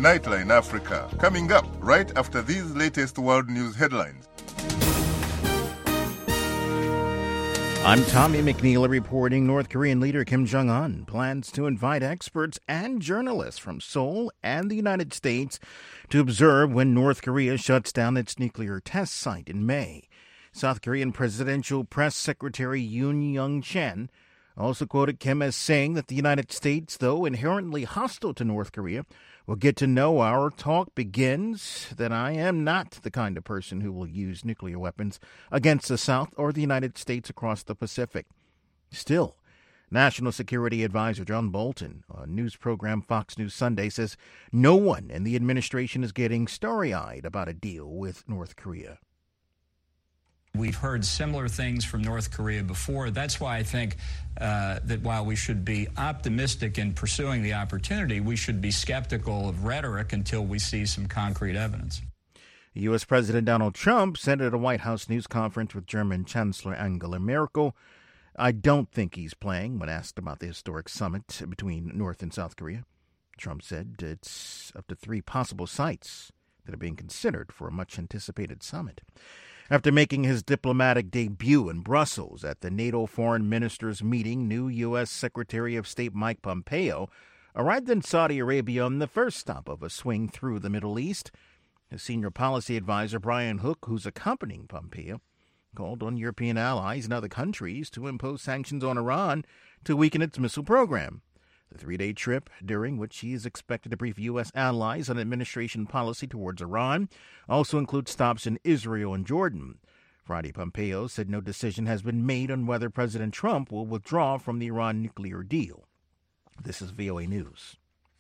Nightline Africa, coming up right after these latest world news headlines. I'm Tommy McNeil reporting. North Korean leader Kim Jong-un plans to invite experts and journalists from Seoul and the United States to observe when North Korea shuts down its nuclear test site in May. South Korean Presidential Press Secretary Yoon Young-chan also quoted Kim as saying that the United States, though inherently hostile to North Korea, will get to know our talk begins, that I am not the kind of person who will use nuclear weapons against the South or the United States across the Pacific. Still, National Security Advisor John Bolton on news program Fox News Sunday says no one in the administration is getting starry-eyed about a deal with North Korea. We've heard similar things from North Korea before. That's why I think that while we should be optimistic in pursuing the opportunity, we should be skeptical of rhetoric until we see some concrete evidence. U.S. President Donald Trump said at a White House news conference with German Chancellor Angela Merkel, "I don't think he's playing," when asked about the historic summit between North and South Korea. Trump said it's up to 3 possible sites that are being considered for a much-anticipated summit. After making his diplomatic debut in Brussels at the NATO foreign ministers' meeting, new U.S. Secretary of State Mike Pompeo arrived in Saudi Arabia on the first stop of a swing through the Middle East. His senior policy advisor, Brian Hook, who's accompanying Pompeo, called on European allies and other countries to impose sanctions on Iran to weaken its missile program. The 3-day trip, during which he is expected to brief U.S. allies on administration policy towards Iran, also includes stops in Israel and Jordan. Friday, Pompeo said no decision has been made on whether President Trump will withdraw from the Iran nuclear deal. This is VOA News.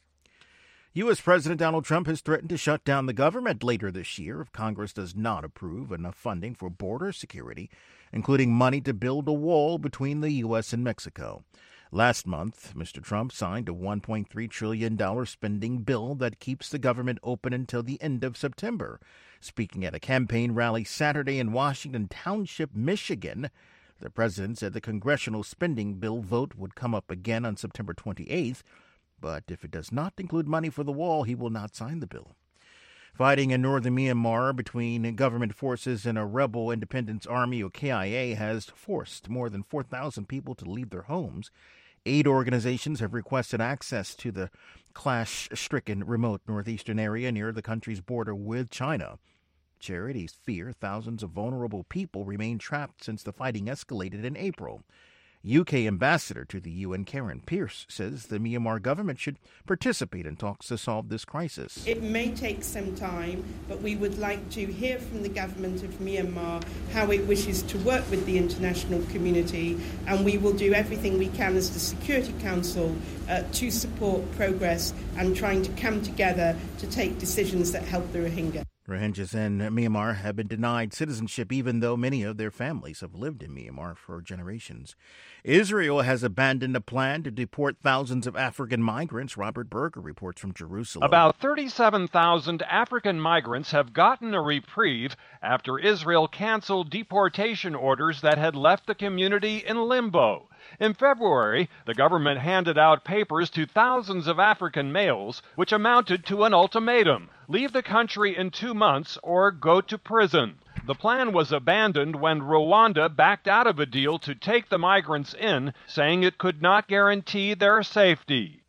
U.S. President Donald Trump has threatened to shut down the government later this year if Congress does not approve enough funding for border security, including money to build a wall between the U.S. and Mexico. Last month, Mr. Trump signed a $1.3 trillion spending bill that keeps the government open until the end of September. Speaking at a campaign rally Saturday in Washington Township, Michigan, the president said the congressional spending bill vote would come up again on September 28th, but if it does not include money for the wall, he will not sign the bill. Fighting in northern Myanmar between government forces and a rebel independence army, or KIA, has forced more than 4,000 people to leave their homes. Aid organizations have requested access to the clash-stricken remote northeastern area near the country's border with China. Charities fear thousands of vulnerable people remain trapped since the fighting escalated in April. UK ambassador to the UN, Karen Pierce, says the Myanmar government should participate in talks to solve this crisis. It may take some time, but we would like to hear from the government of Myanmar how it wishes to work with the international community, and we will do everything we can as the Security Council to support progress and trying to come together to take decisions that help the Rohingya. Rohingyas in Myanmar have been denied citizenship even though many of their families have lived in Myanmar for generations. Israel has abandoned a plan to deport thousands of African migrants. Robert Berger reports from Jerusalem. About 37,000 African migrants have gotten a reprieve after Israel canceled deportation orders that had left the community in limbo. In February, the government handed out papers to thousands of African males, which amounted to an ultimatum: leave the country in 2 months or go to prison. The plan was abandoned when Rwanda backed out of a deal to take the migrants in, saying it could not guarantee their safety.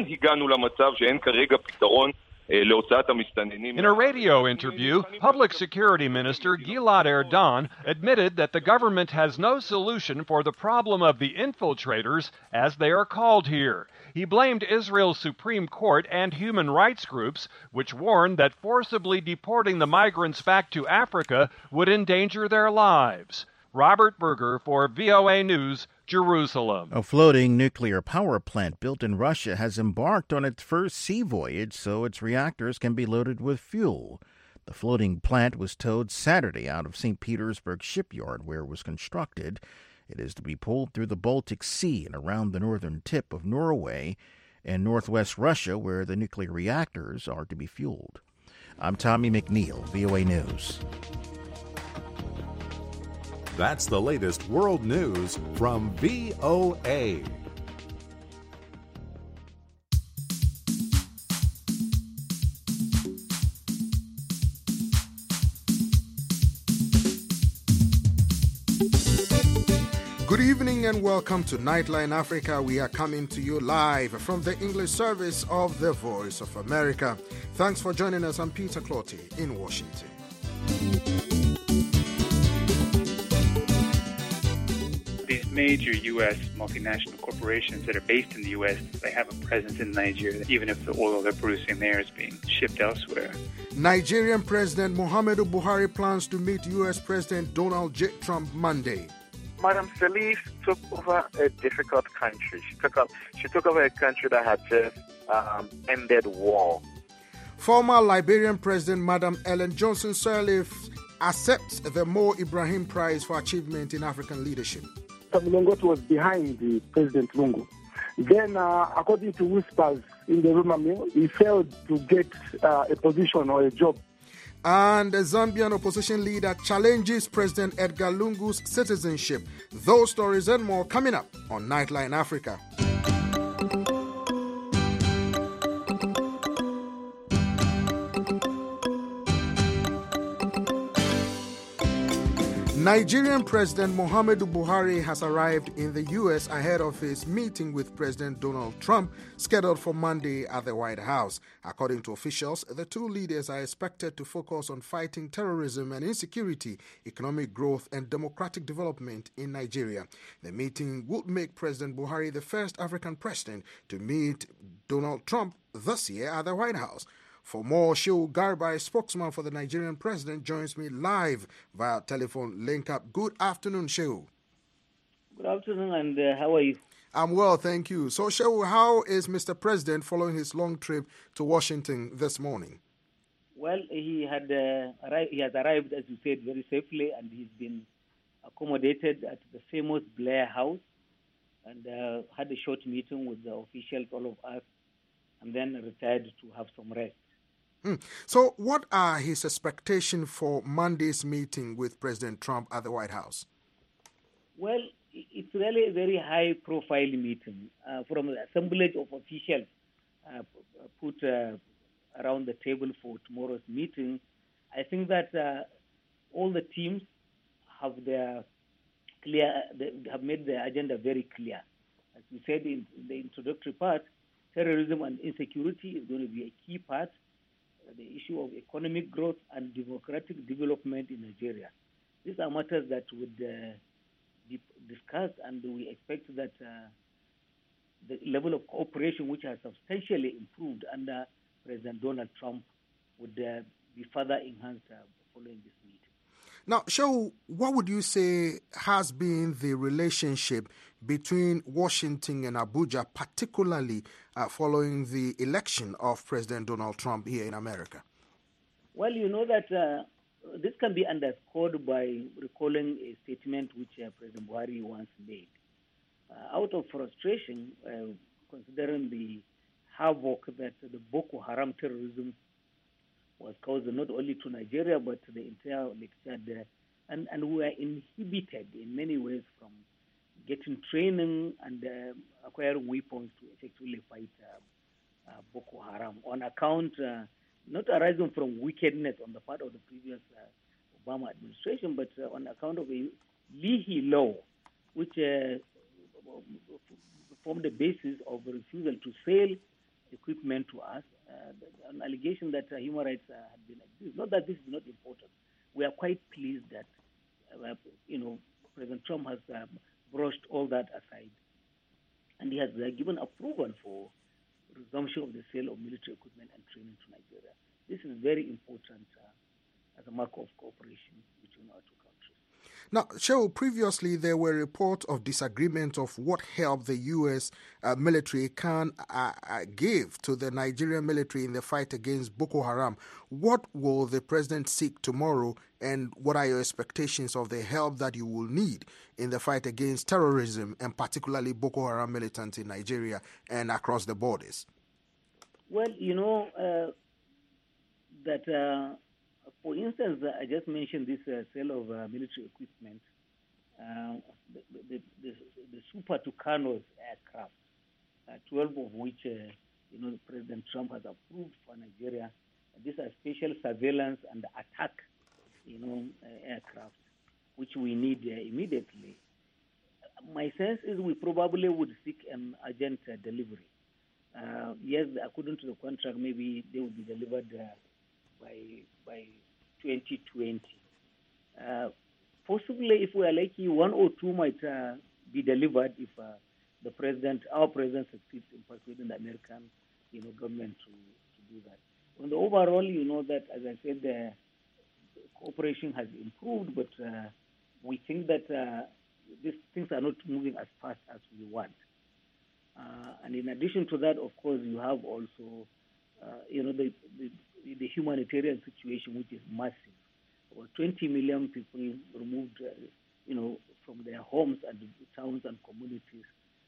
In a radio interview, Public Security Minister Gilad Erdan admitted that the government has no solution for the problem of the infiltrators, as they are called here. He blamed Israel's Supreme Court and human rights groups, which warned that forcibly deporting the migrants back to Africa would endanger their lives. Robert Berger for VOA News, Jerusalem. A floating nuclear power plant built in Russia has embarked on its first sea voyage so its reactors can be loaded with fuel. The floating plant was towed Saturday out of St. Petersburg shipyard where it was constructed. It is to be pulled through the Baltic Sea and around the northern tip of Norway and northwest Russia where the nuclear reactors are to be fueled. I'm Tommy McNeil, VOA News. That's the latest world news from VOA. Good evening and welcome to Nightline Africa. We are coming to you live from the English service of the Voice of America. Thanks for joining us. I'm Peter Clotty in Washington. These major U.S. multinational corporations that are based in the U.S., they have a presence in Nigeria, even if the oil they're producing there is being shipped elsewhere. Nigerian President Muhammadu Buhari plans to meet U.S. President Donald J. Trump Monday. Madam Salif took over a difficult country. She took over a country that had just ended war. Former Liberian President Madam Ellen Johnson Sirleaf accepts the Mo Ibrahim Prize for achievement in African leadership. Lungu was behind the President Lungu. Then, according to whispers in the rumor mill, he failed to get a position or a job. And a Zambian opposition leader challenges President Edgar Lungu's citizenship. Those stories and more coming up on Nightline Africa. Nigerian President Muhammadu Buhari has arrived in the U.S. ahead of his meeting with President Donald Trump, scheduled for Monday at the White House. According to officials, the two leaders are expected to focus on fighting terrorism and insecurity, economic growth, and democratic development in Nigeria. The meeting would make President Buhari the first African president to meet Donald Trump this year at the White House. For more, Shehu Garba, a spokesman for the Nigerian president, joins me live via telephone link-up. Good afternoon, Shehu. Good afternoon, and how are you? I'm well, thank you. So, Shehu, how is Mr. President following his long trip to Washington this morning? Well, he has arrived, as you said, very safely, and he's been accommodated at the famous Blair House and had a short meeting with the officials, all of us, and then retired to have some rest. So what are his expectations for Monday's meeting with President Trump at the White House? Well, it's really a very high-profile meeting from the assemblage of officials put around the table for tomorrow's meeting. I think that all the teams have have made their agenda very clear. As we said in the introductory part, terrorism and insecurity is going to be a key part. The issue of economic growth and democratic development in Nigeria. These are matters that would be discussed, and we expect that the level of cooperation, which has substantially improved under President Donald Trump, would be further enhanced following this meeting. Now, Shehu, what would you say has been the relationship between Washington and Abuja, particularly following the election of President Donald Trump here in America? Well, you know that this can be underscored by recalling a statement which President Buhari once made. Out of frustration, considering the havoc that the Boko Haram terrorism was caused not only to Nigeria but to the entire Lake Chad, and we are inhibited in many ways from getting training and acquiring weapons to effectively fight Boko Haram on account not arising from wickedness on the part of the previous Obama administration, but on account of a Leahy law, which formed the basis of the refusal to sell equipment to us. An allegation that human rights had been abused. Not that this is not important. We are quite pleased that President Trump has brushed all that aside, and he has given approval for resumption of the sale of military equipment and training to Nigeria. This is very important as a mark of cooperation between our two countries. Now, Shehu, previously there were reports of disagreement of what help the U.S. military can give to the Nigerian military in the fight against Boko Haram. What will the president seek tomorrow, and what are your expectations of the help that you will need in the fight against terrorism, and particularly Boko Haram militants in Nigeria and across the borders? Well, you know that... For instance, I just mentioned this sale of military equipment, the Super Tucanos aircraft, 12 of which President Trump has approved for Nigeria. These are special surveillance and attack, aircraft, which we need immediately. my sense is we probably would seek an urgent delivery. Yes, according to the contract, maybe they will be delivered by 2020. Possibly, if we are lucky, one or two might be delivered if our president succeeds in persuading the American, government to do that. On the overall, that, as I said, the cooperation has improved, but we think that these things are not moving as fast as we want. And in addition to that, of course, you have also, the humanitarian situation, which is massive. About 20 million people removed, from their homes and towns and communities,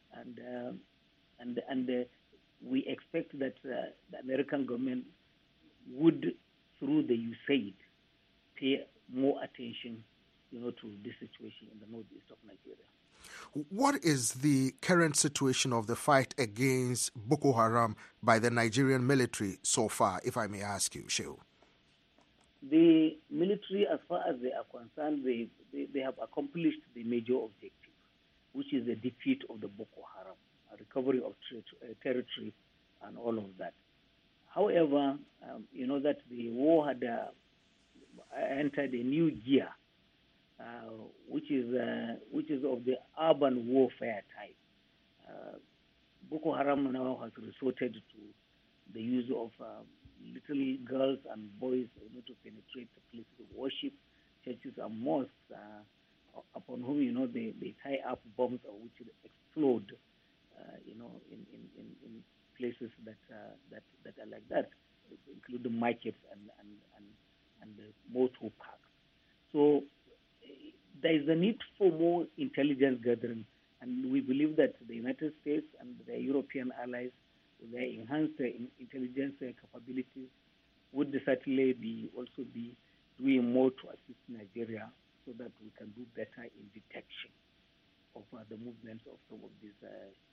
and we expect that the American government would, through the USAID, pay more attention, to this situation in the northeast of Nigeria. What is the current situation of the fight against Boko Haram by the Nigerian military so far, if I may ask you, Shehu? The military, as far as they are concerned, they have accomplished the major objective, which is the defeat of the Boko Haram, a recovery of territory, and all of that. However, that the war had entered a new gear, which is of the urban warfare type. Boko Haram now has resorted to the use of little girls and boys to penetrate the places of worship, churches and mosques, upon whom they tie up bombs which explode, in places that are like that, including markets and the motor parks. So there is a need for more intelligence gathering, and we believe that the United States and the European allies, with their enhanced intelligence capabilities, would certainly also be doing more to assist Nigeria so that we can do better in detection of the movements of some of these,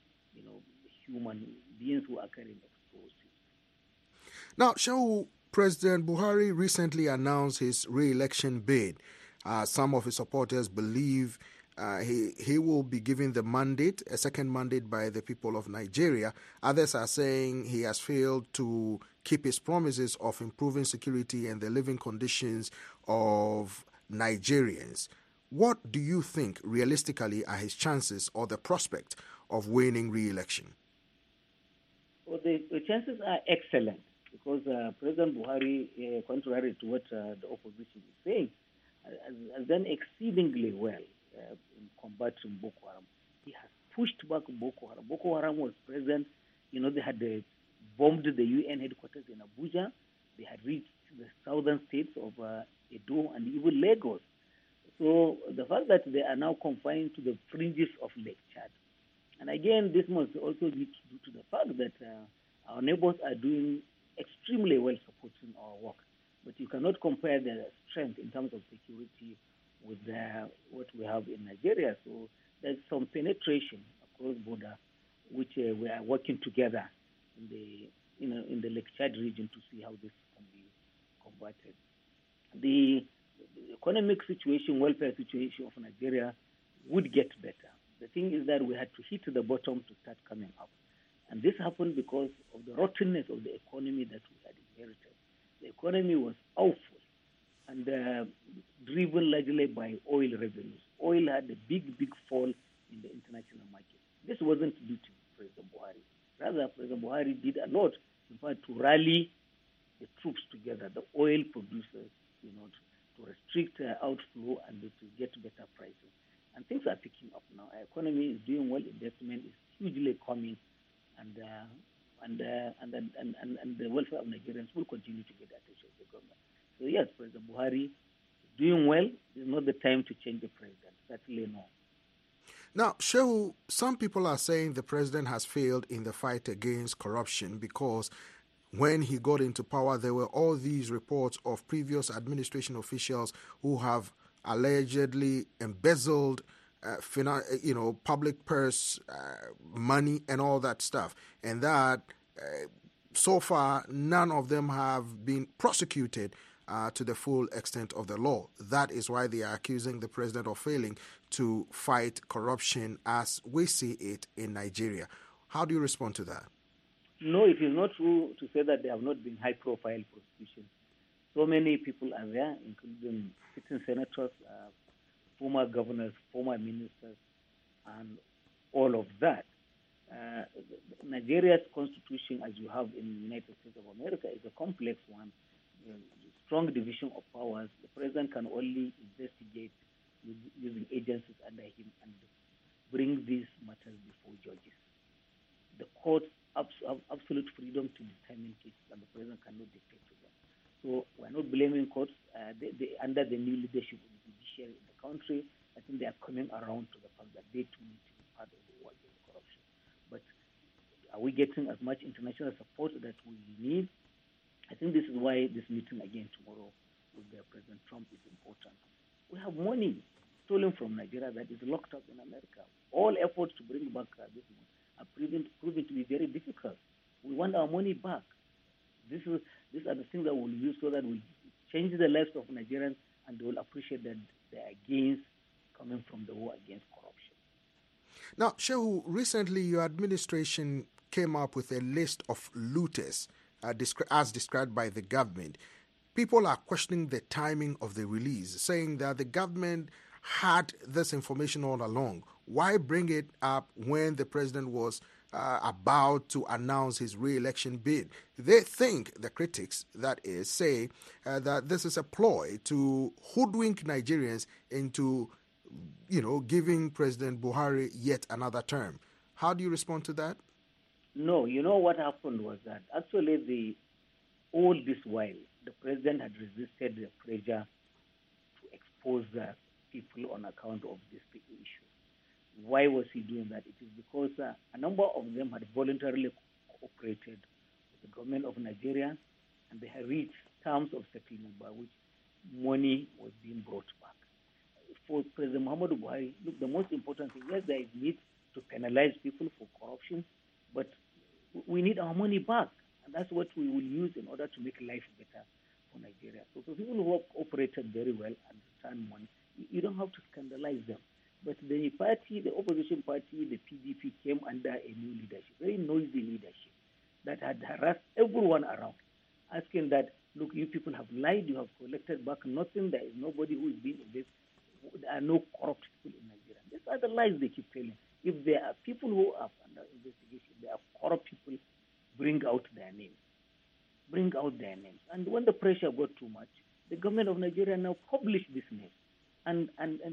human beings who are carrying explosives. Now, Shehu, President Buhari recently announced his re-election bid. Some of his supporters believe he will be given the mandate, a second mandate by the people of Nigeria. Others are saying he has failed to keep his promises of improving security and the living conditions of Nigerians. What do you think realistically are his chances or the prospect of winning re-election? Well, the chances are excellent because President Buhari, contrary to what the opposition is saying, has done exceedingly well in combating Boko Haram. He has pushed back Boko Haram. Boko Haram was present. They had bombed the UN headquarters in Abuja. They had reached the southern states of Edo and even Lagos. So the fact that they are now confined to the fringes of Lake Chad. And again, this must also be due to the fact that our neighbors are doing extremely well supporting our work. But you cannot compare the strength in terms of security with what we have in Nigeria. So there's some penetration across border, which we are working together in the Lake Chad region to see how this can be combated. The economic situation, welfare situation of Nigeria would get better. The thing is that we had to hit the bottom to start coming up. And this happened because of the rottenness of the economy that we had inherited. The economy was awful and driven largely by oil revenues. Oil had a big fall in the international market. This wasn't due to President Buhari. Rather, President Buhari did a lot, in fact, to rally the troops together, the oil producers, to restrict outflow and to get better prices. And things are picking up now. Our economy is doing well. Investment is hugely coming, and the welfare of Nigerians will continue to get the attention of the government. So yes, President Buhari is doing well. It's not the time to change the president. Certainly no. Now, Shehu, some people are saying the president has failed in the fight against corruption because when he got into power, there were all these reports of previous administration officials who have allegedly embezzled public purse money and all that stuff, and that so far none of them have been prosecuted to the full extent of the law. That is why they are accusing the president of failing to fight corruption as we see it in Nigeria. How do you respond to that? No, it is not true to say that there have not been high-profile prosecutions. So many people are there, including sitting senators, former governors, former ministers, and all of that. Nigeria's constitution, as you have in the United States of America, is a complex one. Strong division of powers. The president can only investigate using agencies under him and bring these matters before judges. The courts have absolute freedom to determine cases, and the president cannot dictate to them. So we're not blaming courts. Under the new leadership of the judiciary in the country, I think they are coming around to the fact that they too need to be part of the war against corruption. But are we getting as much international support that we need? I think this is why this meeting again tomorrow with President Trump is important. We have money stolen from Nigeria that is locked up in America. All efforts to bring back this money are proving to be very difficult. We want our money back. These are the things that we'll use so that we change the lives of Nigerians, and they will appreciate that there are gains coming from the war against corruption. Now, Shehu, recently your administration came up with a list of looters as described by the government. People are questioning the timing of the release, saying that the government had this information all along. Why bring it up when the president was about to announce his re-election bid? They think, the critics, that is, say that this is a ploy to hoodwink Nigerians into, giving President Buhari yet another term. How do you respond to that? No, what happened was that actually all this while, the president had resisted the pressure to expose people on account of this issue. Why was he doing that? It is because a number of them had voluntarily cooperated with the government of Nigeria, and they had reached terms of settlement by which money was being brought back. For President Muhammadu Buhari, look, the most important thing, yes, there is need to penalize people for corruption, but we need our money back, and that's what we will use in order to make life better for Nigeria. So for people who have operated very well and returned money, you don't have to scandalize them. But the opposition party, the PDP, came under a new leadership, very noisy leadership, that had harassed everyone around, asking that, look, you people have lied, you have collected back nothing, there is nobody who is being invested, there are no corrupt people in Nigeria. These are the lies they keep telling. If there are people who are under investigation, there are corrupt people, bring out their names. Bring out their names. And when the pressure got too much, the government of Nigeria now published this name. And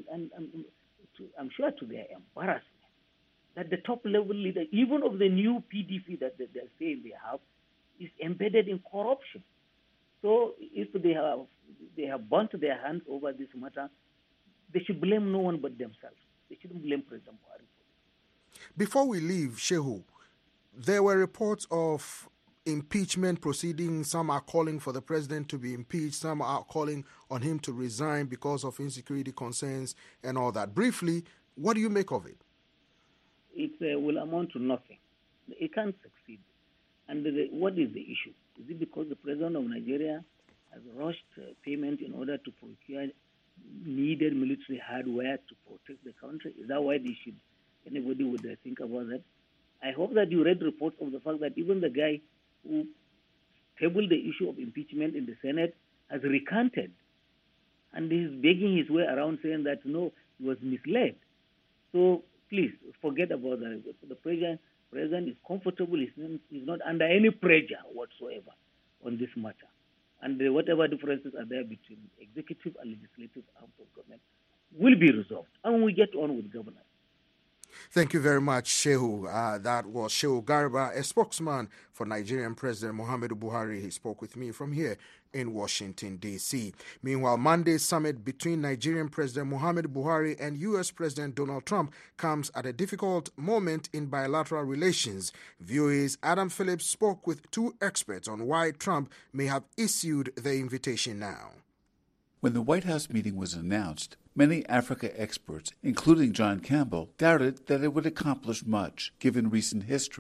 I'm sure to their embarrassment, that the top-level leader, even of the new PDP that they're saying they have, is embedded in corruption. So if they have burnt their hands over this matter, they should blame no one but themselves. They shouldn't blame President Buhari. Before we leave, Shehu, there were reports of impeachment proceedings. Some are calling for the president to be impeached. Some are calling on him to resign because of insecurity concerns and all that. Briefly, what do you make of it? It will amount to nothing. It can't succeed. And what is the issue? Is it because the president of Nigeria has rushed payment in order to procure needed military hardware to protect the country? Is that why anybody would think about that? I hope that you read reports of the fact that even the guy who tabled the issue of impeachment in the Senate has recanted. And he's begging his way around saying that, no, he was misled. So please, forget about that. The president is comfortable. He's not under any pressure whatsoever on this matter. And whatever differences are there between executive and legislative arms of government will be resolved. And we get on with governance. Thank you very much, Shehu. That was Shehu Garba, a spokesman for Nigerian President Muhammadu Buhari. He spoke with me from here in Washington, D.C. Meanwhile, Monday's summit between Nigerian President Muhammadu Buhari and U.S. President Donald Trump comes at a difficult moment in bilateral relations. VOA's Adam Phillips spoke with two experts on why Trump may have issued the invitation now. When the White House meeting was announced, many Africa experts, including John Campbell, doubted that it would accomplish much, given recent history.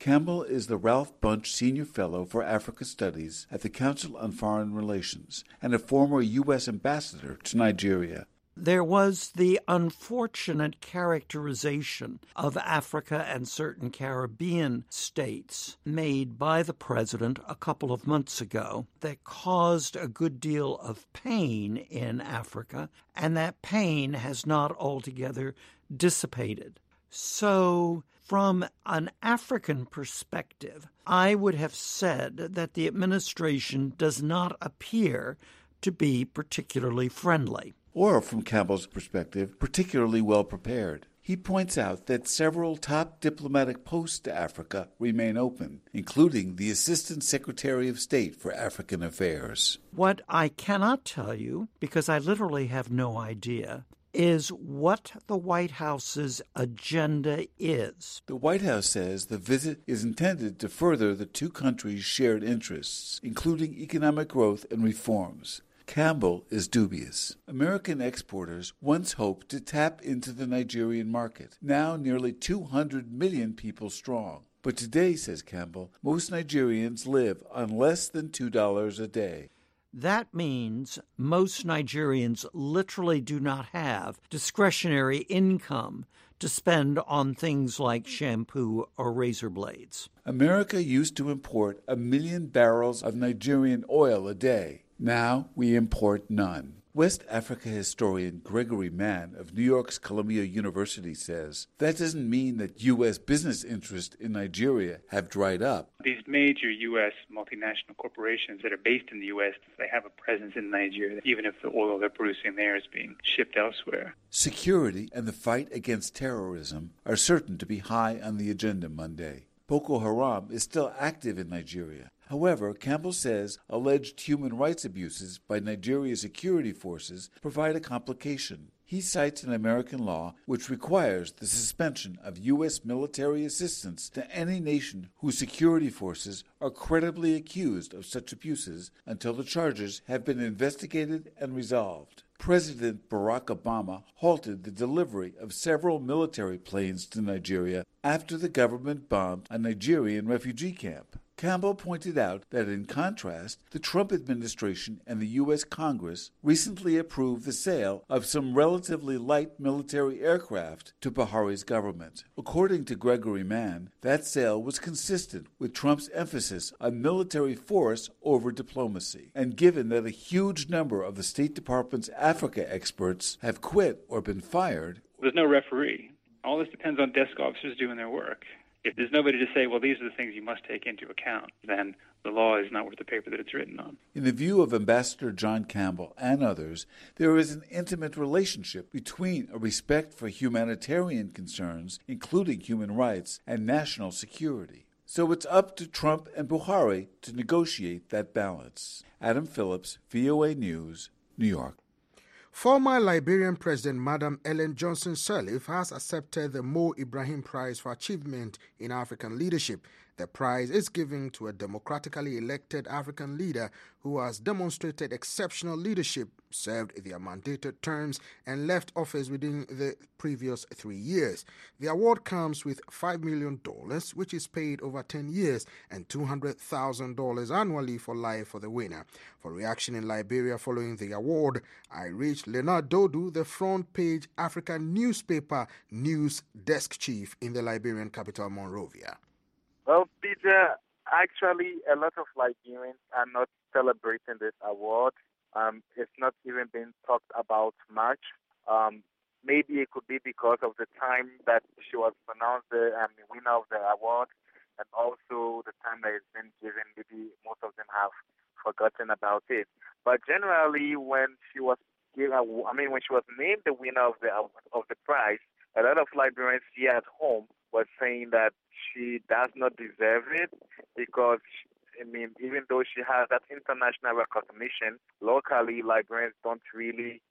Campbell is the Ralph Bunche Senior Fellow for Africa Studies at the Council on Foreign Relations and a former U.S. ambassador to Nigeria. There was the unfortunate characterization of Africa and certain Caribbean states made by the president a couple of months ago that caused a good deal of pain in Africa, and that pain has not altogether dissipated. So, from an African perspective, I would have said that the administration does not appear to be particularly friendly. Or, from Campbell's perspective, particularly well prepared. He points out that several top diplomatic posts to Africa remain open, including the Assistant Secretary of State for African Affairs. What I cannot tell you, because I literally have no idea, is what the White House's agenda is. The White House says the visit is intended to further the two countries' shared interests, including economic growth and reforms. Campbell is dubious. American exporters once hoped to tap into the Nigerian market, now nearly 200 million people strong. But today, says Campbell, most Nigerians live on less than $2 a day. That means most Nigerians literally do not have discretionary income to spend on things like shampoo or razor blades. America used to import 1 million barrels of Nigerian oil a day. Now we import none. West Africa historian Gregory Mann of New York's Columbia University says that doesn't mean that U.S. business interests in Nigeria have dried up. These major U.S. multinational corporations that are based in the U.S., they have a presence in Nigeria, even if the oil they're producing there is being shipped elsewhere. Security and the fight against terrorism are certain to be high on the agenda Monday. Boko Haram is still active in Nigeria. However, Campbell says alleged human rights abuses by Nigeria's security forces provide a complication. He cites an American law which requires the suspension of U.S. military assistance to any nation whose security forces are credibly accused of such abuses until the charges have been investigated and resolved. President Barack Obama halted the delivery of several military planes to Nigeria after the government bombed a Nigerian refugee camp. Campbell pointed out that, in contrast, the Trump administration and the U.S. Congress recently approved the sale of some relatively light military aircraft to Buhari's government. According to Gregory Mann, that sale was consistent with Trump's emphasis on military force over diplomacy. And given that a huge number of the State Department's Africa experts have quit or been fired, there's no referee. All this depends on desk officers doing their work. If there's nobody to say, well, these are the things you must take into account, then the law is not worth the paper that it's written on. In the view of Ambassador John Campbell and others, there is an intimate relationship between a respect for humanitarian concerns, including human rights, and national security. So it's up to Trump and Buhari to negotiate that balance. Adam Phillips, VOA News, New York. Former Liberian President Madam Ellen Johnson Sirleaf has accepted the Mo Ibrahim Prize for Achievement in African Leadership. The prize is given to a democratically elected African leader who has demonstrated exceptional leadership, served their mandated terms, and left office within the previous 3 years. The award comes with $5 million, which is paid over 10 years, and $200,000 annually for life for the winner. For reaction in Liberia following the award, I reached Leonard Dodu, the front page African newspaper news desk chief in the Liberian capital, Monrovia. Well, Peter, actually, a lot of Liberians are not celebrating this award. It's not even been talked about much. Maybe it could be because of the time that she was pronounced the winner of the award, and also the time that it's been given. Maybe most of them have forgotten about it. But generally, when she was when she was named the winner of the prize, a lot of Liberians here at home were saying that she does not deserve it because, even though she has that international recognition, locally Liberians don't really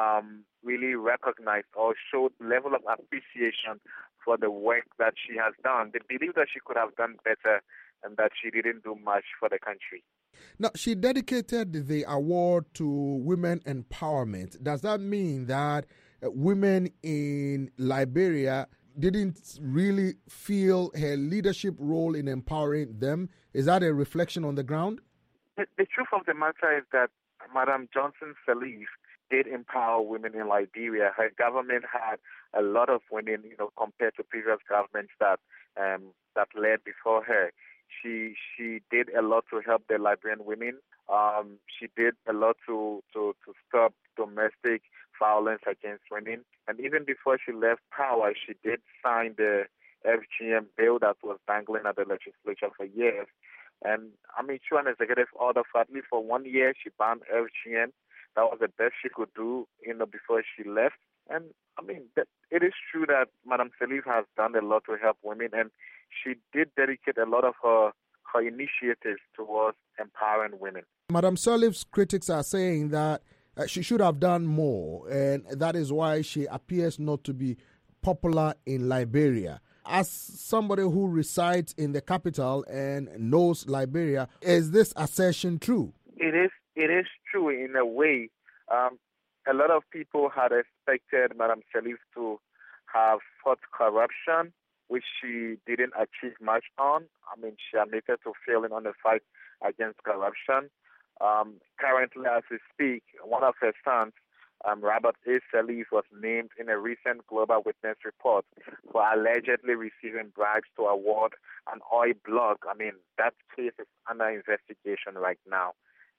recognize or show the level of appreciation for the work that she has done. They believe that she could have done better and that she didn't do much for the country. Now, she dedicated the award to women empowerment. Does that mean that women in Liberia didn't really feel her leadership role in empowering them. Is that a reflection on the ground? The truth of the matter is that Madam Johnson Sirleaf did empower women in Liberia. Her government had a lot of women, compared to previous governments that led before her. She did a lot to help the Liberian women. She did a lot to stop domestic violence against women. And even before she left power, she did sign the FGM bill that was dangling at the legislature for years. And through an executive order for at least for 1 year, she banned FGM. That was the best she could do, before she left. And it is true that Madam Sirleaf has done a lot to help women, and she did dedicate a lot of her initiatives towards empowering women. Madam Sirleaf's critics are saying that she should have done more, and that is why she appears not to be popular in Liberia. As somebody who resides in the capital and knows Liberia, is this assertion true? It is true in a way. A lot of people had expected Madam Sirleaf to have fought corruption, which she didn't achieve much on. She admitted to failing on the fight against corruption. Currently, as we speak, one of her sons, Robert A. Sirleaf, was named in a recent Global Witness report for allegedly receiving bribes to award an oil block. That case is under investigation right now.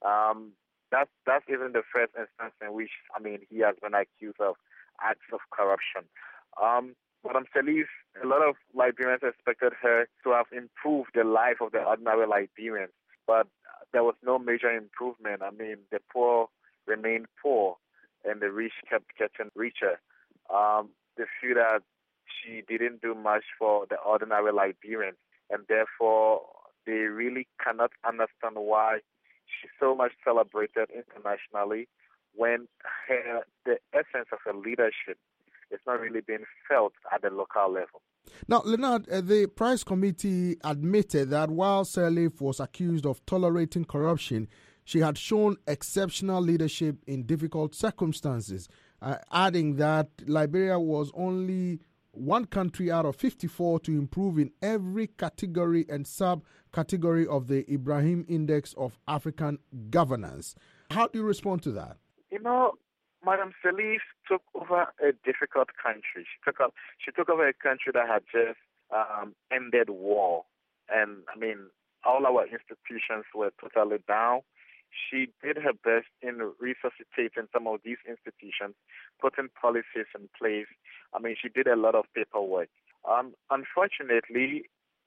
That's even the first instance in which, he has been accused of acts of corruption. Madam Sirleaf, a lot of Liberians expected her to have improved the life of the ordinary Liberians, but there was no major improvement. The poor remained poor, and the rich kept getting richer. They feel that she didn't do much for the ordinary Liberians, and therefore they really cannot understand why she's so much celebrated internationally when the essence of her leadership is not really being felt at the local level. Now, Leonard, the Price Committee admitted that while Sirleaf was accused of tolerating corruption, she had shown exceptional leadership in difficult circumstances, adding that Liberia was only one country out of 54 to improve in every category and subcategory of the Ibrahim Index of African Governance. How do you respond to that? Madam Sirleaf took over a difficult country. She took over a country that had just ended war. And, all our institutions were totally down. She did her best in resuscitating some of these institutions, putting policies in place. She did a lot of paperwork. Unfortunately,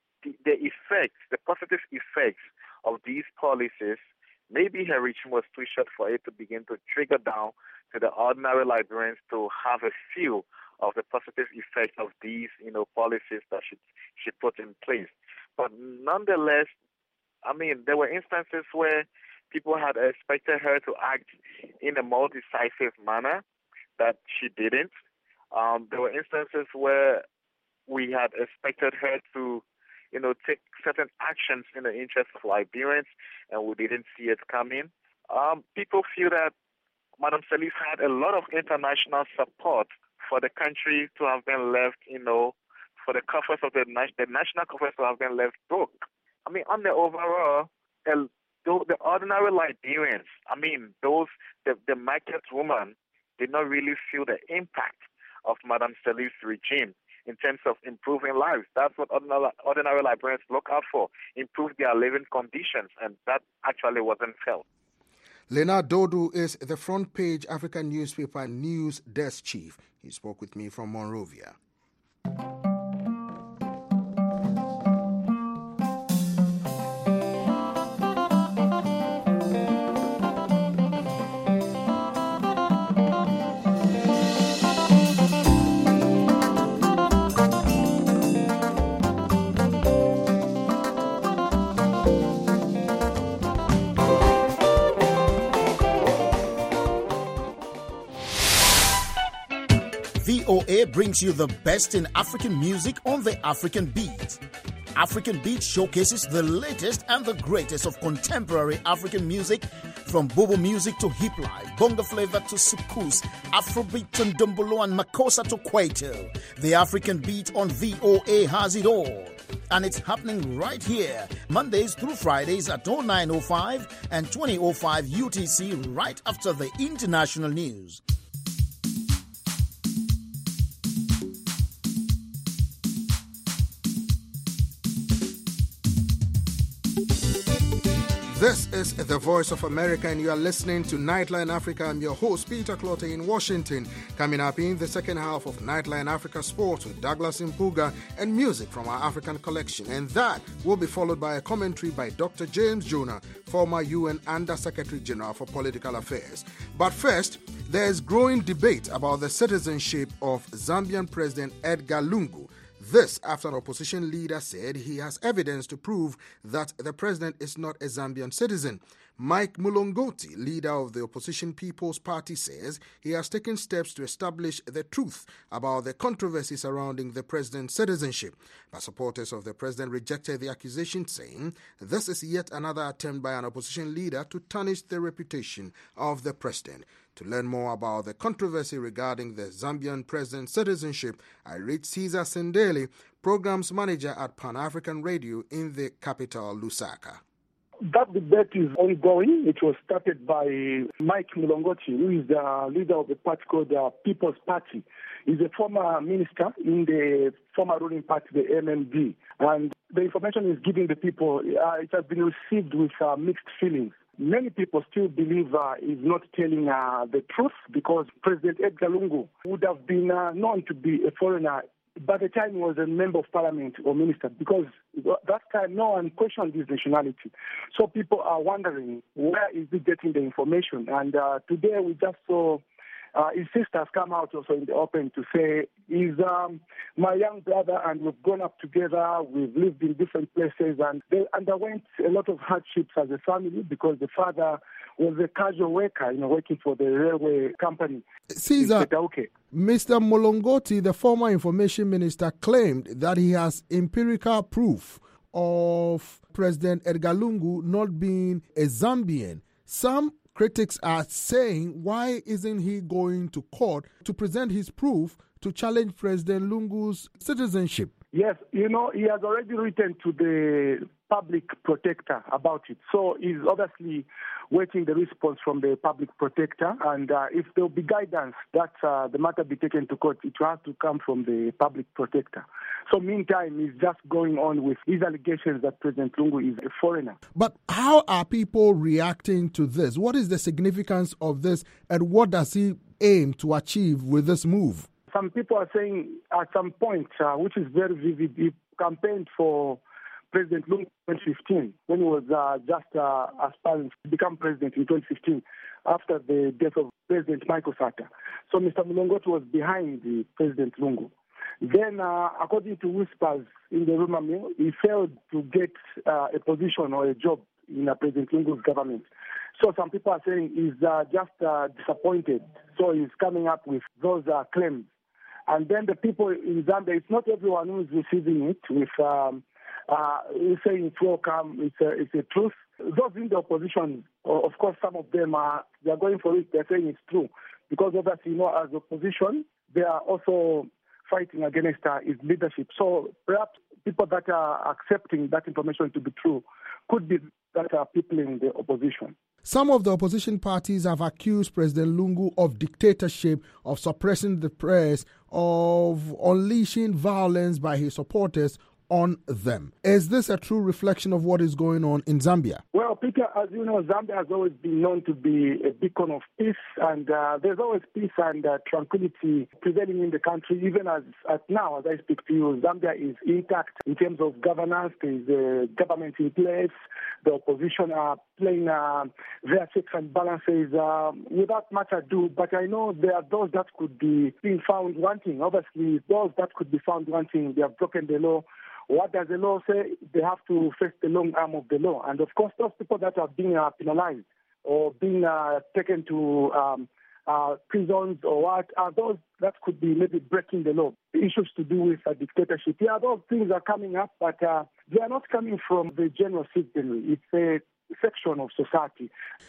the positive effects of these policies, maybe her regime was too short for it to begin to trigger down to the ordinary Liberians to have a feel of the positive effects of these, policies that she put in place. But nonetheless, there were instances where people had expected her to act in a more decisive manner that she didn't. There were instances where we had expected her to, take certain actions in the interest of Liberians, and we didn't see it coming. People feel that Madam Sirleaf had a lot of international support for the country to have been left, for the coffers of the national coffers to have been left broke. On the overall, the ordinary Liberians, the market woman did not really feel the impact of Madam Sirleaf's regime in terms of improving lives. That's what ordinary Liberians look out for, improve their living conditions, and that actually wasn't felt. Leonard Dodu is the front page African newspaper news desk chief. He spoke with me from Monrovia. VOA brings you the best in African music on the African Beat. African Beat showcases the latest and the greatest of contemporary African music From Bobo music to hip life, bonga flavor to sukus, Afrobeat and Dumbolo and Makossa to Kwaito, the African beat on VOA has it all. And it's happening right here, Mondays through Fridays at 09:05 and 20:05 UTC, right after the international news. This is the Voice of America, and you are listening to Nightline Africa. I'm your host, Peter Clotte in Washington. Coming up in the second half of Nightline Africa Sports with Douglas Mpuga and music from our African collection. And that will be followed by a commentary by Dr. James Jonah, former UN Under-Secretary General for Political Affairs. But first, there is growing debate about the citizenship of Zambian President Edgar Lungu. This after an opposition leader said he has evidence to prove that the president is not a Zambian citizen. Mike Mulongoti, leader of the opposition People's Party, says he has taken steps to establish the truth about the controversy surrounding the president's citizenship. But supporters of the president rejected the accusation, saying this is yet another attempt by an opposition leader to tarnish the reputation of the president. To learn more about the controversy regarding the Zambian president's citizenship, I reached Cesar Sendeli, programs manager at Pan-African Radio in the capital, Lusaka. That debate is ongoing. It was started by Mike Mulongoti, who is the leader of the party called the People's Party. He's a former minister in the former ruling party, the MMD. And the information is giving the people, it has been received with mixed feelings. Many people still believe he's not telling the truth because President Edgar Lungu would have been known to be a foreigner by the time he was a member of parliament or minister, because that time no one questioned his nationality. So people are wondering, where is he getting the information? And today we just saw his sisters come out also in the open to say, he's my young brother and we've grown up together, we've lived in different places, and they underwent a lot of hardships as a family because the father was a casual worker, working for the railway company. Caesar, Mr. Mulongoti, the former information minister, claimed that he has empirical proof of President Edgar Lungu not being a Zambian. Some critics are saying, why isn't he going to court to present his proof to challenge President Lungu's citizenship? Yes, he has already written to the public protector about it. So he's obviously waiting the response from the public protector. And if there will be guidance that the matter be taken to court, it will have to come from the public protector. So meantime, he's just going on with his allegations that President Lungu is a foreigner. But how are people reacting to this? What is the significance of this, and what does he aim to achieve with this move? Some people are saying at some point, which is very vivid, he campaigned for President Lungu in 2015, when he was just aspiring to become president in 2015, after the death of President Michael Sata. So Mr. Mulongoti was behind the President Lungu. Then, according to whispers in the rumor mill, he failed to get a position or a job in President Lungu's government. So some people are saying he's just disappointed. So he's coming up with those claims. And then the people in Zambia, it's not everyone who is receiving it with saying it's welcome, it's a truth. Those in the opposition, of course, some of them they're going for it. They're saying it's true because obviously, as opposition, they are also fighting against his leadership. So perhaps people that are accepting that information to be true could be that are people in the opposition. Some of the opposition parties have accused President Lungu of dictatorship, of suppressing the press, of unleashing violence by his supporters on them. Is this a true reflection of what is going on in Zambia? Well, Peter, as you know, Zambia has always been known to be a beacon of peace, and there's always peace and tranquility prevailing in the country. Even as now, as I speak to you, Zambia is intact in terms of governance. There's a government in place. The opposition are playing their checks and balances without much ado. But I know there are those that could be being found wanting. Obviously, those that could be found wanting, they have broken the law. What does the law say? They have to face the long arm of the law. And of course, those people that are being penalized or being taken to prisons or what are those that could be maybe breaking the law. Issues to do with dictatorship. Yeah, those things are coming up, but they are not coming from the general citizenry. It's a section of society.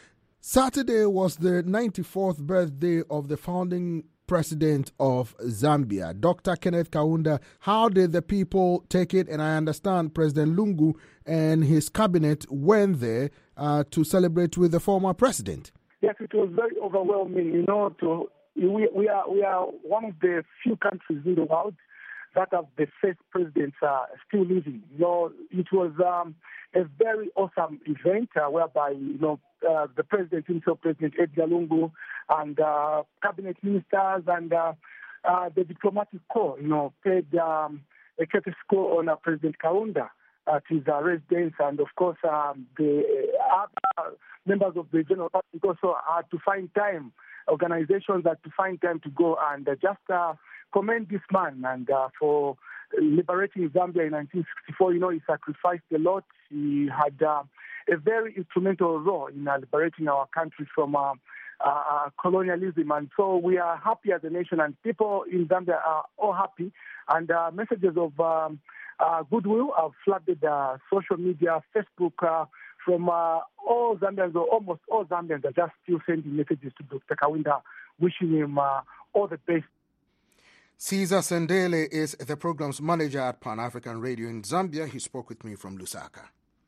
Saturday was the 94th birthday of the founding president of Zambia, Dr. Kenneth Kaunda. How did the people take it? And I understand President Lungu and his cabinet went there to celebrate with the former president. Yes, it was very overwhelming. We are one of the few countries in the world that have the first president still living. It was a very awesome event whereby the president himself, President Edgar Lungu, and cabinet ministers and the diplomatic corps, paid a courtesy call on President Kaunda at his residence, and of course the other members of the general public also had to find time. Organizations had to find time to go and just commend this man and for liberating Zambia in 1964. He sacrificed a lot. He had a very instrumental role in liberating our country from colonialism. And so we are happy as a nation, and people in Zambia are all happy. And messages of goodwill have flooded social media, Facebook, from all Zambians, or almost all Zambians, are just still sending messages to Dr. Kaunda, wishing him all the best. Caesar Sendele is the program's manager at Pan-African Radio in Zambia. He spoke with me from Lusaka.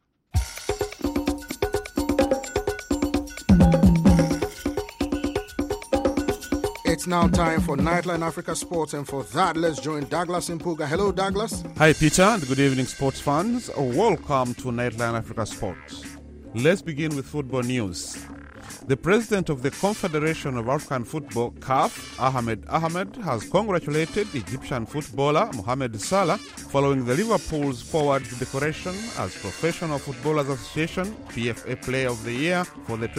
It's now time for Nightline Africa Sports, and for that, let's join Douglas Mpuga. Hello, Douglas. Hi, Peter, and good evening, sports fans. Welcome to Nightline Africa Sports. Let's begin with football news. The president of the Confederation of African Football, CAF, Ahmed Ahmed, has congratulated Egyptian footballer Mohamed Salah following the Liverpool's forward decoration as Professional Footballers Association PFA Player of the Year for the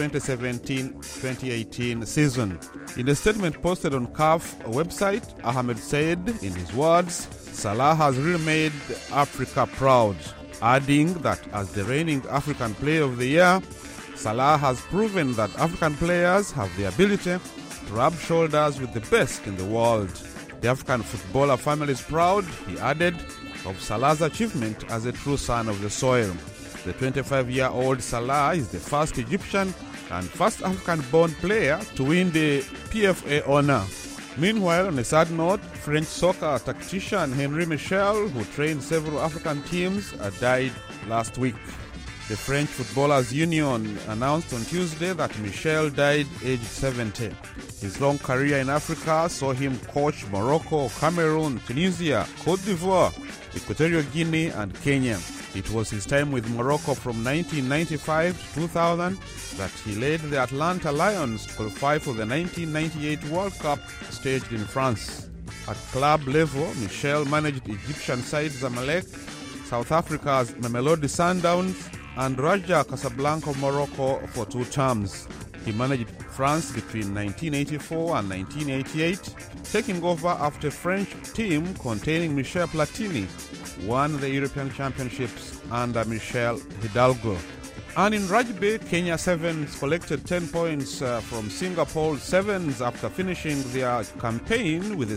2017-2018 season. In a statement posted on CAF website, Ahmed said, in his words, "Salah has really made Africa proud," adding that as the reigning African Player of the Year, Salah has proven that African players have the ability to rub shoulders with the best in the world. The African footballer family is proud, he added, of Salah's achievement as a true son of the soil. The 25-year-old Salah is the first Egyptian and first African-born player to win the PFA honor. Meanwhile, on a sad note, French soccer tactician Henri Michel, who trained several African teams, died last week. The French Footballers Union announced on Tuesday that Michel died aged 70. His long career in Africa saw him coach Morocco, Cameroon, Tunisia, Cote d'Ivoire, Equatorial Guinea and Kenya. It was his time with Morocco from 1995 to 2000 that he led the Atlanta Lions to qualify for the 1998 World Cup staged in France. At club level, Michel managed Egyptian side Zamalek, South Africa's Mamelodi Sundowns, and Raja Casablanca of Morocco for 2 terms. He managed France between 1984 and 1988, taking over after a French team containing Michel Platini won the European Championships under Michel Hidalgo. And in rugby, Kenya Sevens collected 10 points from Singapore Sevens after finishing their campaign with a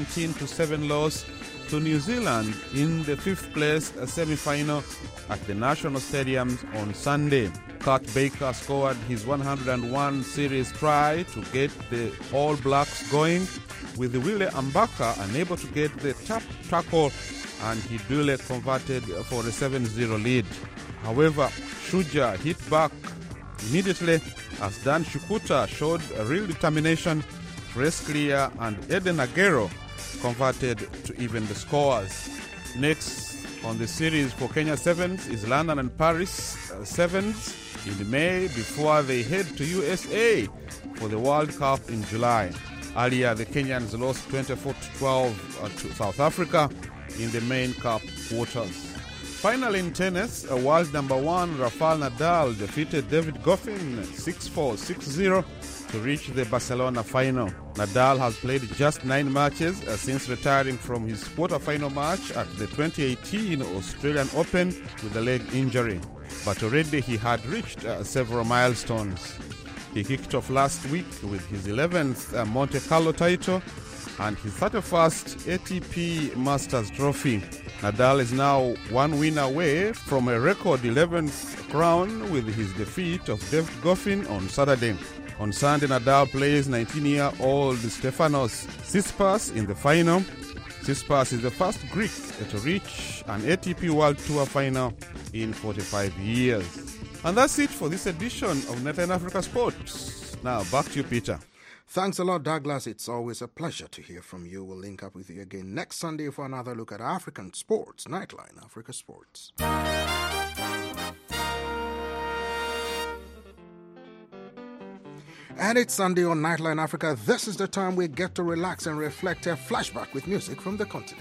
17-7 loss to New Zealand in the 5th place semi-final at the National Stadium on Sunday. Kurt Baker scored his 101 series try to get the All Blacks going, with Wile Ambaka unable to get the top tackle, and he duly converted for a 7-0 lead. However, Shuja hit back immediately as Dan Shukuta showed a real determination. Chris Clear and Eden Aguero converted to even the scores. Next on the series for Kenya Sevens is London and Paris Sevens in May before they head to USA for the World Cup in July. Earlier, the Kenyans lost 24-12 to South Africa in the main cup quarters. Finally, in tennis, world number 1 Rafael Nadal defeated David Goffin 6-4, 6-0 to reach the Barcelona final. Nadal has played just 9 matches since retiring from his quarter-final match at the 2018 Australian Open with a leg injury. But already he had reached several milestones. He kicked off last week with his 11th Monte Carlo title and his 31st ATP Masters trophy. Nadal is now one win away from a record 11th crown with his defeat of David Goffin on Saturday. On Sunday, Nadal plays 19-year-old Stefanos Tsitsipas in the final. Tsitsipas is the first Greek to reach an ATP World Tour final in 45 years. And that's it for this edition of Nightline Africa Sports. Now, back to you, Peter. Thanks a lot, Douglas. It's always a pleasure to hear from you. We'll link up with you again next Sunday for another look at African sports. Nightline Africa Sports. And it's Sunday on Nightline Africa. This is the time we get to relax and reflect, a flashback with music from the continent.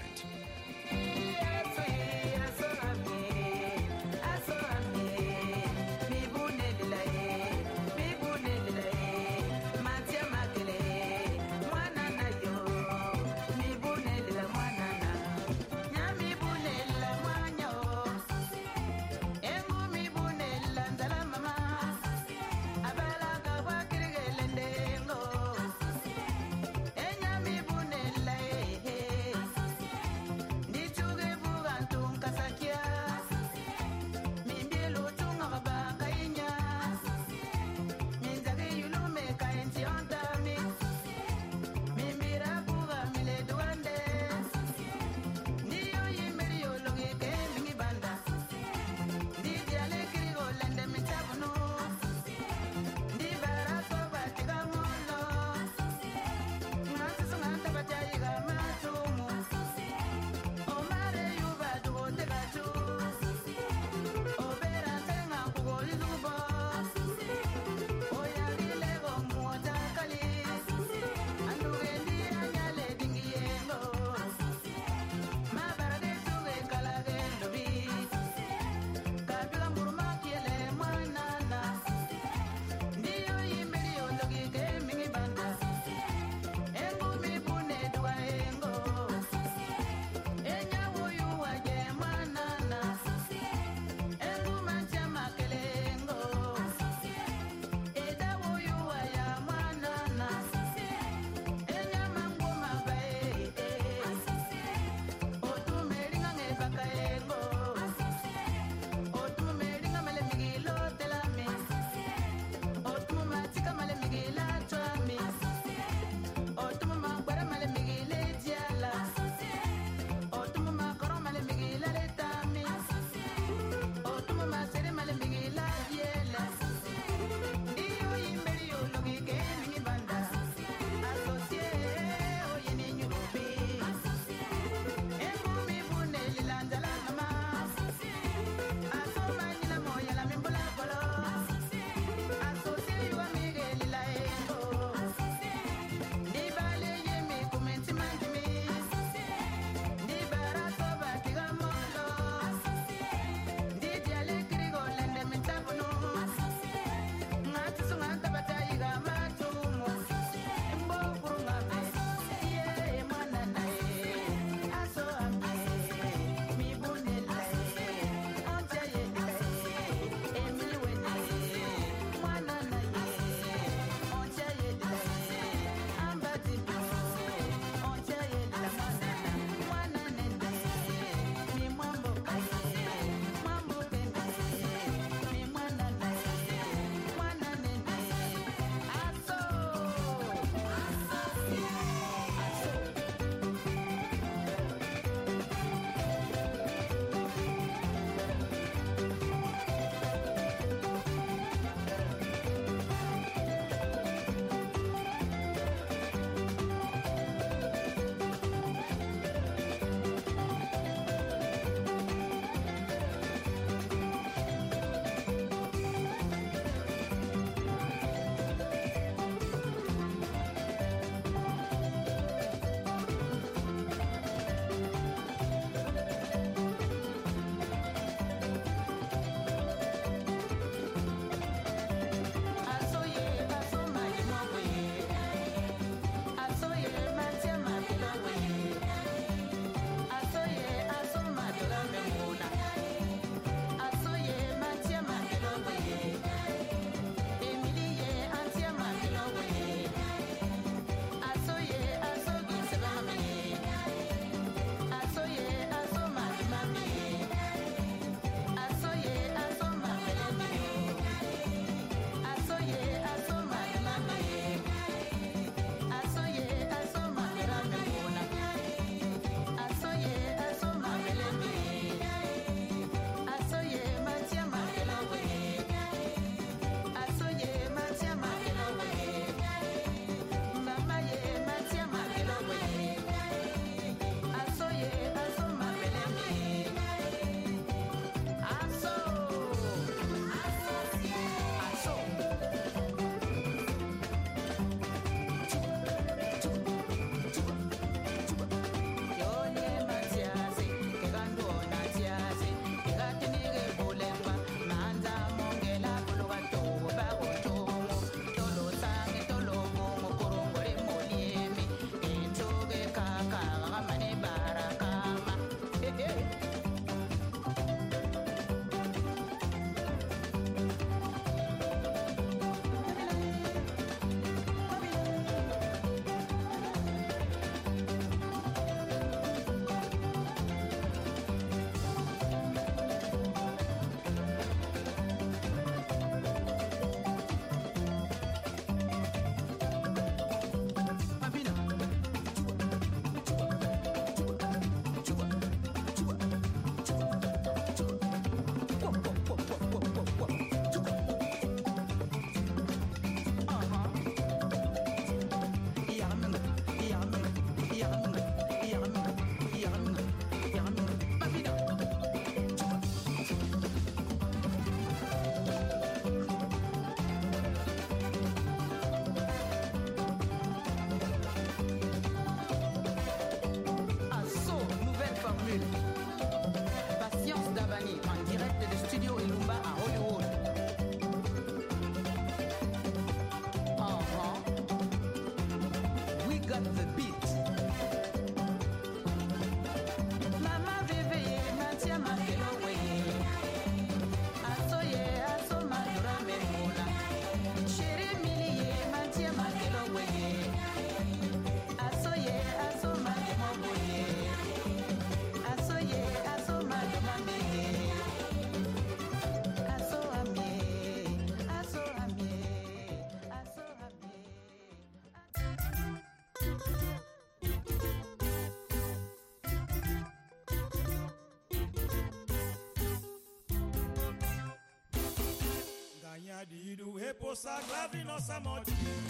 didu eposa glavino samoti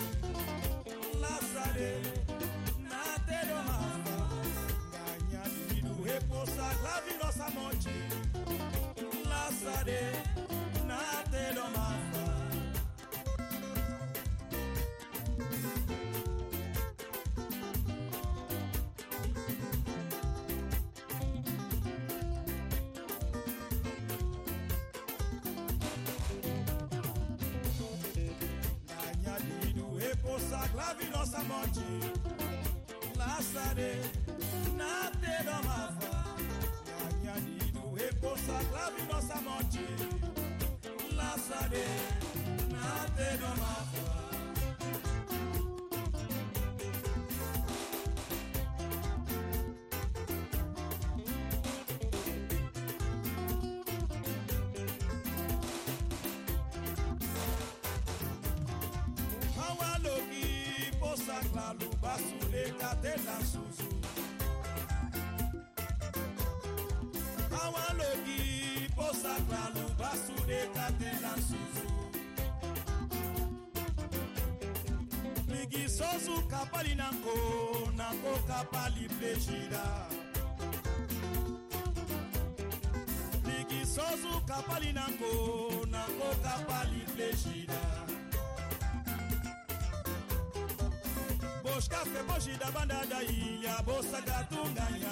lasare na tero mafa ganya didu eposa glavino samoti lasare na tero mafa. Glavino samoti lasare na te do mafa ganya didu eposa glavino samoti lasare na te do mafa. Basule katela susu awalogi posa klalu basule katela susu ligi sosu kapali nanko kapali plejida ligi sosu kapali nanko kapali plejida. Boshkafe boshida bandada iya bosa gatunganya.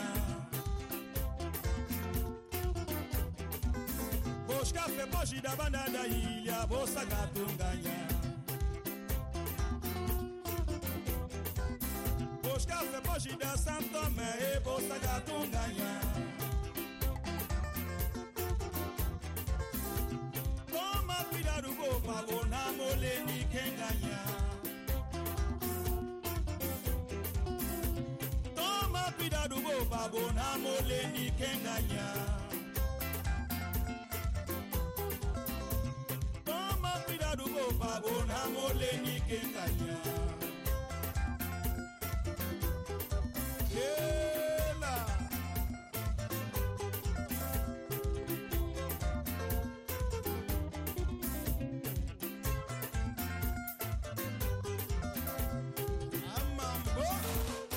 Boshkafe boshida bandada iya bosa gatunganya. Boshkafe boshida Santo Me bosa gatunganya. Toma cuidado go pagona mole ni kenganya. Cuidado go babona mole ni kenganya. Toma cuidado go babona mole ni kenganya. Yela Amambo.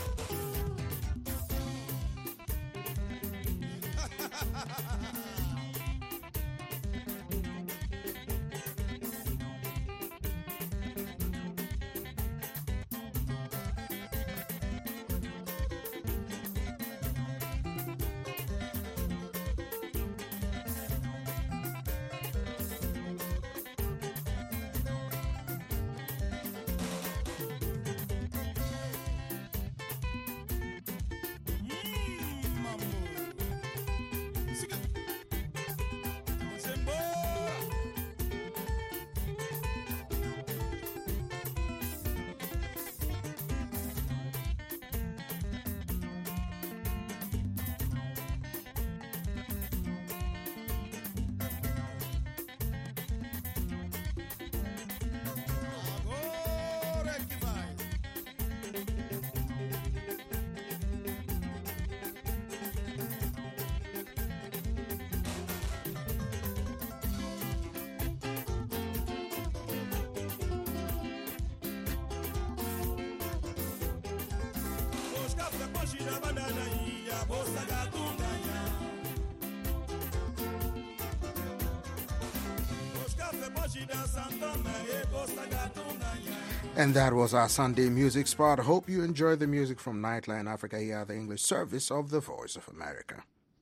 And that was our Sunday music spot. Hope you enjoyed the music from Nightline Africa here at the English service of the Voice of America.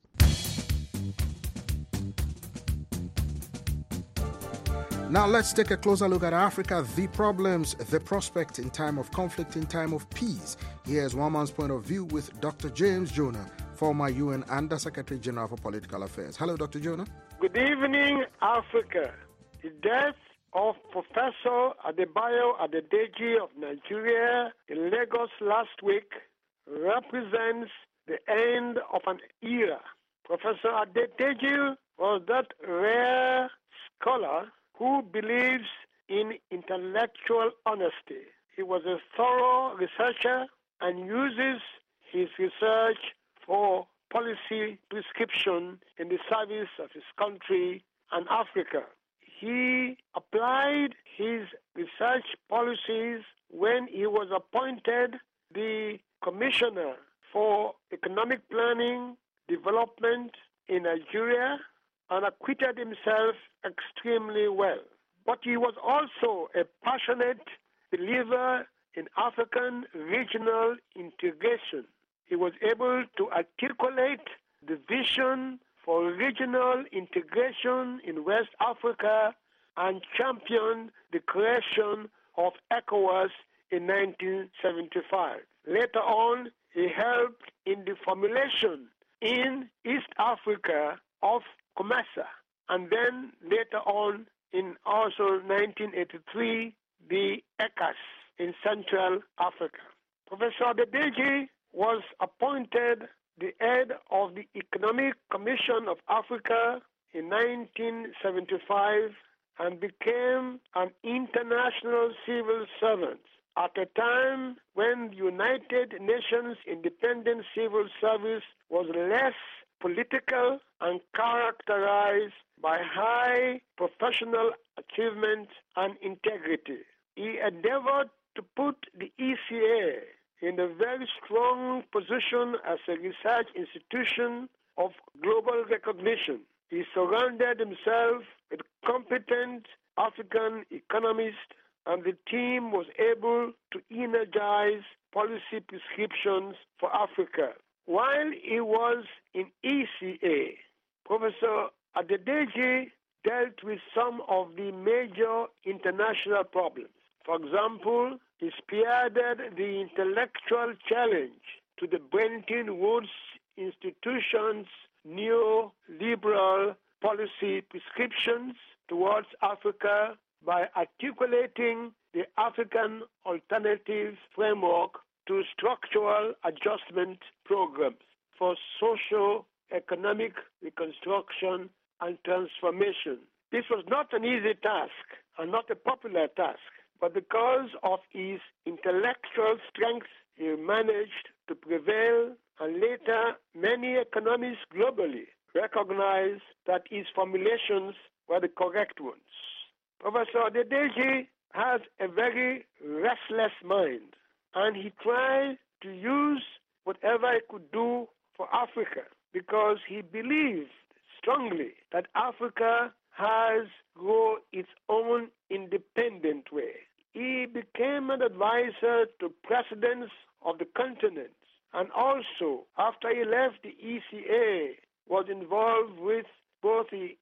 Now let's take a closer look at Africa, the problems, the prospect in time of conflict, in time of peace. Here's one man's point of view with Dr. James Jonah, former UN Under Secretary General for Political Affairs. Hello, Dr. Jonah. Good evening, Africa. The death of Professor Adebayo Adedeji of Nigeria in Lagos last week represents the end of an era. Professor Adedeji was that rare scholar who believes in intellectual honesty. He was a thorough researcher and uses his research for policy prescription in the service of his country and Africa. he applied his research policies when he was appointed the Commissioner for Economic Planning Development in Nigeria and acquitted himself extremely well. But he was also a passionate believer in African regional integration. He was able to articulate the vision for regional integration in West Africa and championed the creation of ECOWAS in 1975. Later on, he helped in the formulation in East Africa of COMESA, and then later on in also 1983, the ECAS in Central Africa. Professor Adedeji was appointed the head of the Economic Commission of Africa in 1975 and became an international civil servant at a time when the United Nations Independent Civil Service was less political and characterized by high professional achievement and integrity. He endeavored to put the ECA in a very strong position as a research institution of global recognition. He surrounded himself with competent African economists, and the team was able to energize policy prescriptions for Africa. While he was in ECA, Professor Adedeji dealt with some of the major international problems. For example, he spearheaded the intellectual challenge to the Bretton Woods institution's neoliberal policy prescriptions towards Africa by articulating the African Alternative Framework to Structural Adjustment Programs for socio-economic reconstruction and transformation. This was not an easy task and not a popular task, but because of his intellectual strength, he managed to prevail, and later many economists globally recognized that his formulations were the correct ones. Professor Adedeji has a very restless mind, and he tried to use whatever he could do for Africa because he believed strongly that Africa has grown its own independent way. He became an advisor to presidents of the continent, and also, after he left the ECA, was involved with both the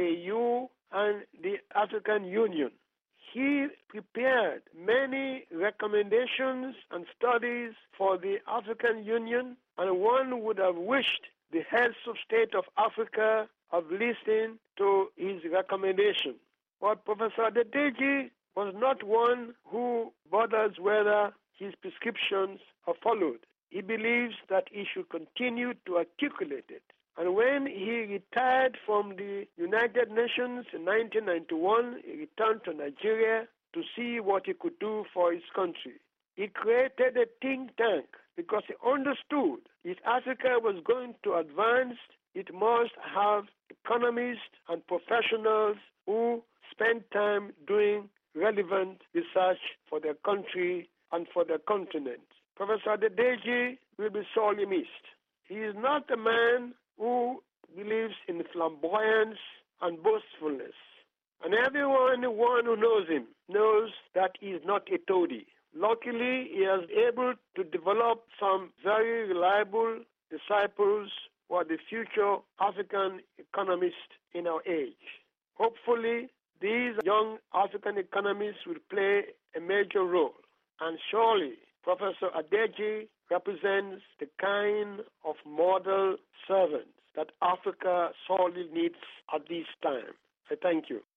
OAU and the African Union. He prepared many recommendations and studies for the African Union, and one would have wished the heads of state of Africa have listened to his recommendation. But Professor Adedeji was not one who bothers whether his prescriptions are followed. He believes that he should continue to articulate it. And when he retired from the United Nations in 1991, he returned to Nigeria to see what he could do for his country. He created a think tank because he understood if Africa was going to advance, it must have economists and professionals who spend time doing relevant research for their country and for their continent. Professor Adedeji will be sorely missed. He is not a man who believes in flamboyance and boastfulness. And everyone who knows him knows that he is not a toady. Luckily, he is able to develop some very reliable disciples who are the future African economists in our age. Hopefully, these young African economists will play a major role. And surely, Professor Adedeji represents the kind of model servants that Africa sorely needs at this time. I thank you.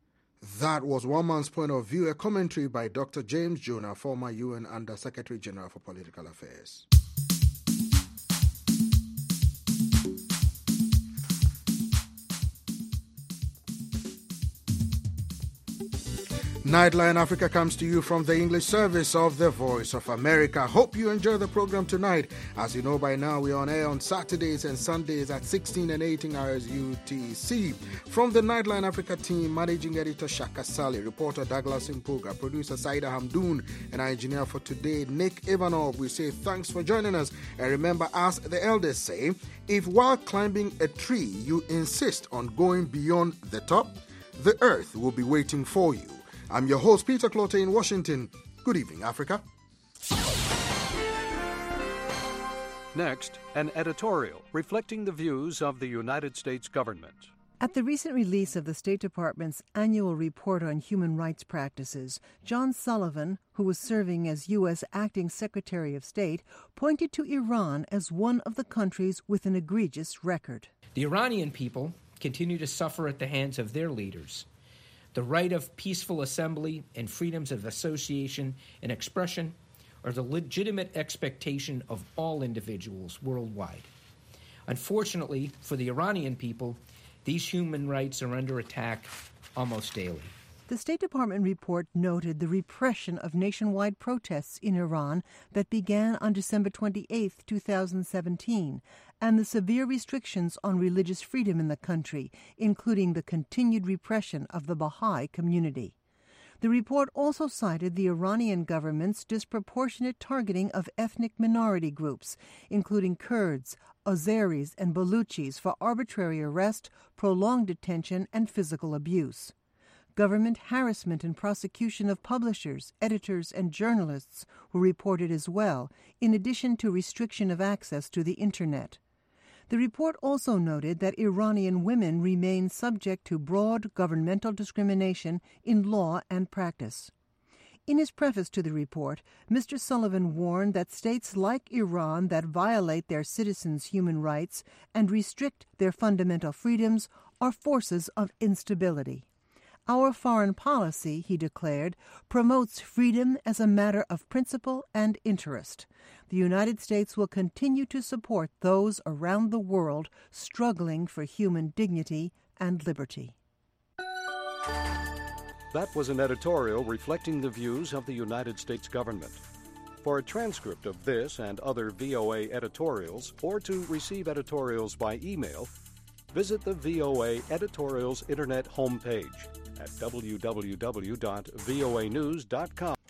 That was One Man's Point of View, a commentary by Dr. James Jonah, former UN Under Secretary General for Political Affairs. Nightline Africa comes to you from the English service of the Voice of America. Hope you enjoy the program tonight. As you know by now, we're on air on Saturdays and Sundays at 16 and 18 hours UTC. From the Nightline Africa team, Managing Editor Shaka Sally, reporter Douglas Impuga, producer Saida Hamdoun, and our engineer for today, Nick Ivanov, we say thanks for joining us. And remember, as the elders say, if while climbing a tree you insist on going beyond the top, the earth will be waiting for you. I'm your host, Peter Clote in Washington. Good evening, Africa. Next, an editorial reflecting the views of the United States government. At the recent release of the State Department's annual report on human rights practices, John Sullivan, who was serving as U.S. Acting Secretary of State, pointed to Iran as one of the countries with an egregious record. The Iranian people continue to suffer at the hands of their leaders. The right of peaceful assembly and freedoms of association and expression are the legitimate expectation of all individuals worldwide. Unfortunately, for the Iranian people, these human rights are under attack almost daily. The State Department report noted the repression of nationwide protests in Iran that began on December 28, 2017, and the severe restrictions on religious freedom in the country, including the continued repression of the Baha'i community. The report also cited the Iranian government's disproportionate targeting of ethnic minority groups, including Kurds, Azeris, and Baluchis, for arbitrary arrest, prolonged detention, and physical abuse. Government harassment and prosecution of publishers, editors, and journalists were reported as well, in addition to restriction of access to the Internet. The report also noted that Iranian women remain subject to broad governmental discrimination in law and practice. In his preface to the report, Mr. Sullivan warned that states like Iran that violate their citizens' human rights and restrict their fundamental freedoms are forces of instability. Our foreign policy, he declared, promotes freedom as a matter of principle and interest. The United States will continue to support those around the world struggling for human dignity and liberty. That was an editorial reflecting the views of the United States government. For a transcript of this and other VOA editorials, or to receive editorials by email, visit the VOA Editorials Internet homepage at www.voanews.com.